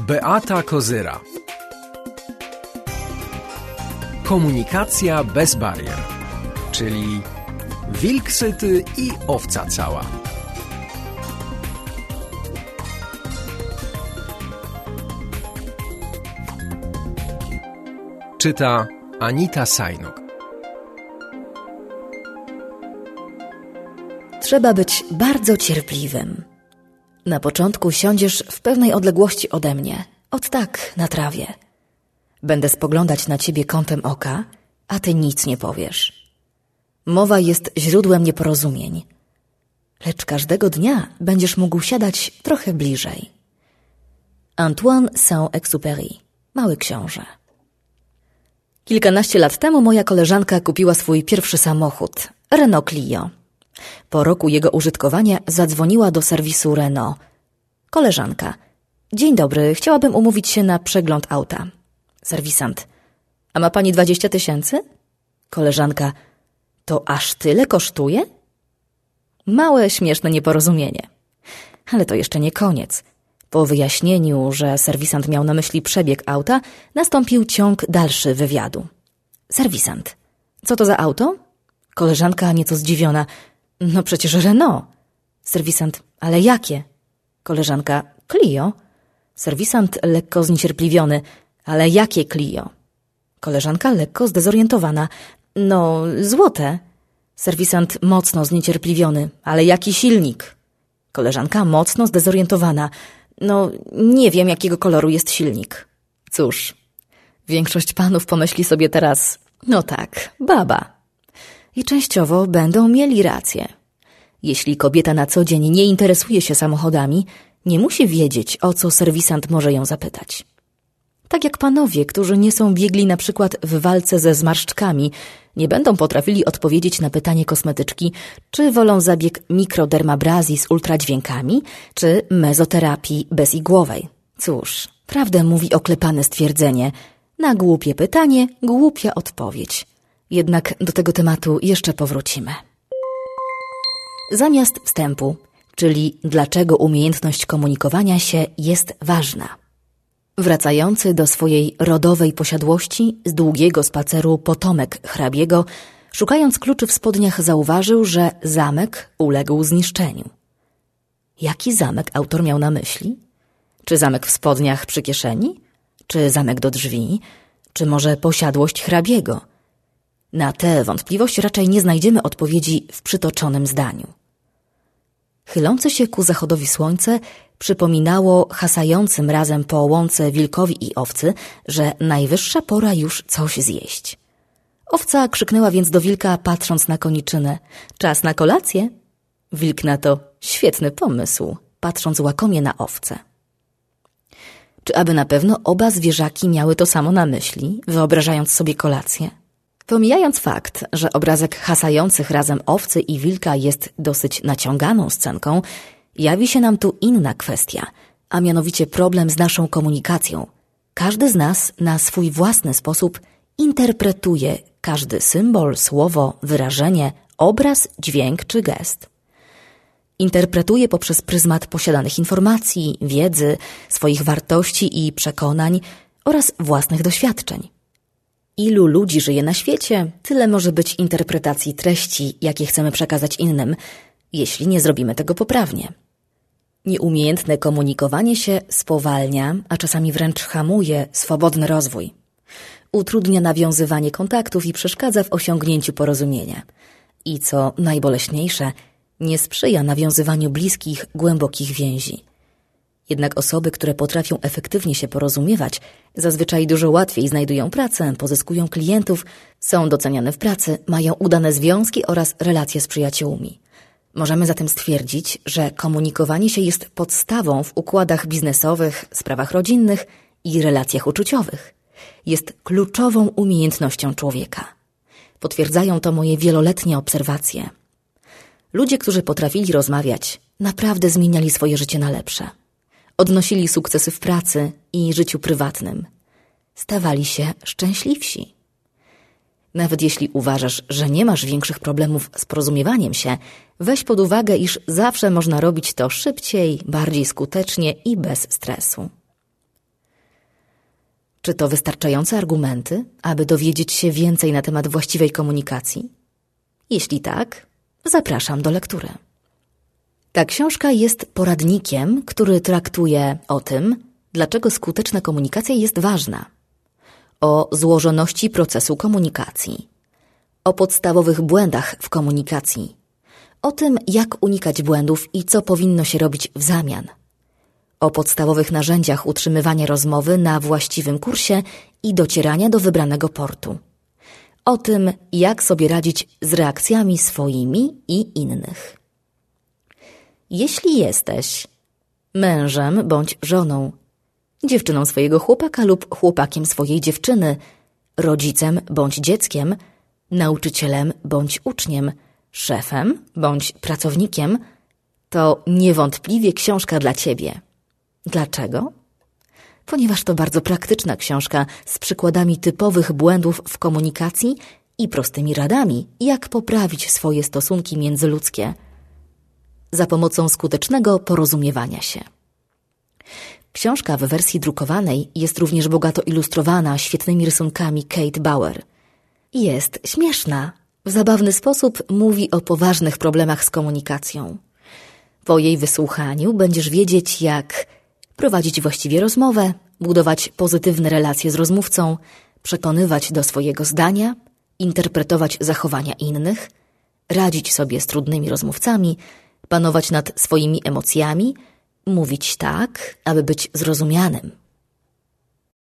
Beata Kozyra. Komunikacja bez barier, czyli wilk syty i owca cała. Czyta Anita Sajnok. Trzeba być bardzo cierpliwym. Na początku siądziesz w pewnej odległości ode mnie, ot tak, na trawie. Będę spoglądać na ciebie kątem oka, a ty nic nie powiesz. Mowa jest źródłem nieporozumień. Lecz każdego dnia będziesz mógł siadać trochę bliżej. Antoine Saint-Exupéry, Mały Książę. Kilkanaście lat temu moja koleżanka kupiła swój pierwszy samochód, Renault Clio. Po roku jego użytkowania zadzwoniła do serwisu Renault. Koleżanka: dzień dobry, chciałabym umówić się na przegląd auta. Serwisant: a ma pani 20 000? Koleżanka: to aż tyle kosztuje? Małe, śmieszne nieporozumienie. Ale to jeszcze nie koniec. Po wyjaśnieniu, że serwisant miał na myśli przebieg auta, nastąpił ciąg dalszy wywiadu. Serwisant: co to za auto? Koleżanka nieco zdziwiona: no przecież Renault. Serwisant: ale jakie? Koleżanka: Clio. Serwisant lekko zniecierpliwiony: ale jakie Clio? Koleżanka lekko zdezorientowana: no, złote. Serwisant mocno zniecierpliwiony: ale jaki silnik? Koleżanka mocno zdezorientowana: no, nie wiem, jakiego koloru jest silnik. Cóż, większość panów pomyśli sobie teraz: no tak, baba. I częściowo będą mieli rację. Jeśli kobieta na co dzień nie interesuje się samochodami, nie musi wiedzieć, o co serwisant może ją zapytać. Tak jak panowie, którzy nie są biegli na przykład w walce ze zmarszczkami, nie będą potrafili odpowiedzieć na pytanie kosmetyczki, czy wolą zabieg mikrodermabrazji z ultradźwiękami, czy mezoterapii bezigłowej. Cóż, prawdę mówi oklepane stwierdzenie: na głupie pytanie, głupia odpowiedź. Jednak do tego tematu jeszcze powrócimy. Zamiast wstępu, czyli dlaczego umiejętność komunikowania się jest ważna. Wracający do swojej rodowej posiadłości z długiego spaceru potomek hrabiego, szukając kluczy w spodniach, zauważył, że zamek uległ zniszczeniu. Jaki zamek autor miał na myśli? Czy zamek w spodniach przy kieszeni? Czy zamek do drzwi? Czy może posiadłość hrabiego? Na tę wątpliwość raczej nie znajdziemy odpowiedzi w przytoczonym zdaniu. Chylące się ku zachodowi słońce przypominało hasającym razem po łące wilkowi i owcy, że najwyższa pora już coś zjeść. Owca krzyknęła więc do wilka, patrząc na koniczynę: czas na kolację? Wilk na to: świetny pomysł, patrząc łakomie na owcę. Czy aby na pewno oba zwierzaki miały to samo na myśli, wyobrażając sobie kolację? Pomijając fakt, że obrazek hasających razem owcy i wilka jest dosyć naciąganą scenką, jawi się nam tu inna kwestia, a mianowicie problem z naszą komunikacją. Każdy z nas na swój własny sposób interpretuje każdy symbol, słowo, wyrażenie, obraz, dźwięk czy gest. Interpretuje poprzez pryzmat posiadanych informacji, wiedzy, swoich wartości i przekonań oraz własnych doświadczeń. Ilu ludzi żyje na świecie, tyle może być interpretacji treści, jakie chcemy przekazać innym, jeśli nie zrobimy tego poprawnie. Nieumiejętne komunikowanie się spowalnia, a czasami wręcz hamuje swobodny rozwój. Utrudnia nawiązywanie kontaktów i przeszkadza w osiągnięciu porozumienia. I co najboleśniejsze, nie sprzyja nawiązywaniu bliskich, głębokich więzi. Jednak osoby, które potrafią efektywnie się porozumiewać, zazwyczaj dużo łatwiej znajdują pracę, pozyskują klientów, są doceniane w pracy, mają udane związki oraz relacje z przyjaciółmi. Możemy zatem stwierdzić, że komunikowanie się jest podstawą w układach biznesowych, sprawach rodzinnych i relacjach uczuciowych. Jest kluczową umiejętnością człowieka. Potwierdzają to moje wieloletnie obserwacje. Ludzie, którzy potrafili rozmawiać, naprawdę zmieniali swoje życie na lepsze. Odnosili sukcesy w pracy i życiu prywatnym. Stawali się szczęśliwsi. Nawet jeśli uważasz, że nie masz większych problemów z porozumiewaniem się, weź pod uwagę, iż zawsze można robić to szybciej, bardziej skutecznie i bez stresu. Czy to wystarczające argumenty, aby dowiedzieć się więcej na temat właściwej komunikacji? Jeśli tak, zapraszam do lektury. Ta książka jest poradnikiem, który traktuje o tym, dlaczego skuteczna komunikacja jest ważna, o złożoności procesu komunikacji, o podstawowych błędach w komunikacji, o tym, jak unikać błędów i co powinno się robić w zamian, o podstawowych narzędziach utrzymywania rozmowy na właściwym kursie i docierania do wybranego portu, o tym, jak sobie radzić z reakcjami swoimi i innych. Jeśli jesteś mężem bądź żoną, dziewczyną swojego chłopaka lub chłopakiem swojej dziewczyny, rodzicem bądź dzieckiem, nauczycielem bądź uczniem, szefem bądź pracownikiem, to niewątpliwie książka dla Ciebie. Dlaczego? Ponieważ to bardzo praktyczna książka z przykładami typowych błędów w komunikacji i prostymi radami, jak poprawić swoje stosunki międzyludzkie za pomocą skutecznego porozumiewania się. Książka w wersji drukowanej jest również bogato ilustrowana świetnymi rysunkami Kate Bauer. Jest śmieszna. W zabawny sposób mówi o poważnych problemach z komunikacją. Po jej wysłuchaniu będziesz wiedzieć, jak prowadzić właściwie rozmowę, budować pozytywne relacje z rozmówcą, przekonywać do swojego zdania, interpretować zachowania innych, radzić sobie z trudnymi rozmówcami, panować nad swoimi emocjami, mówić tak, aby być zrozumianym.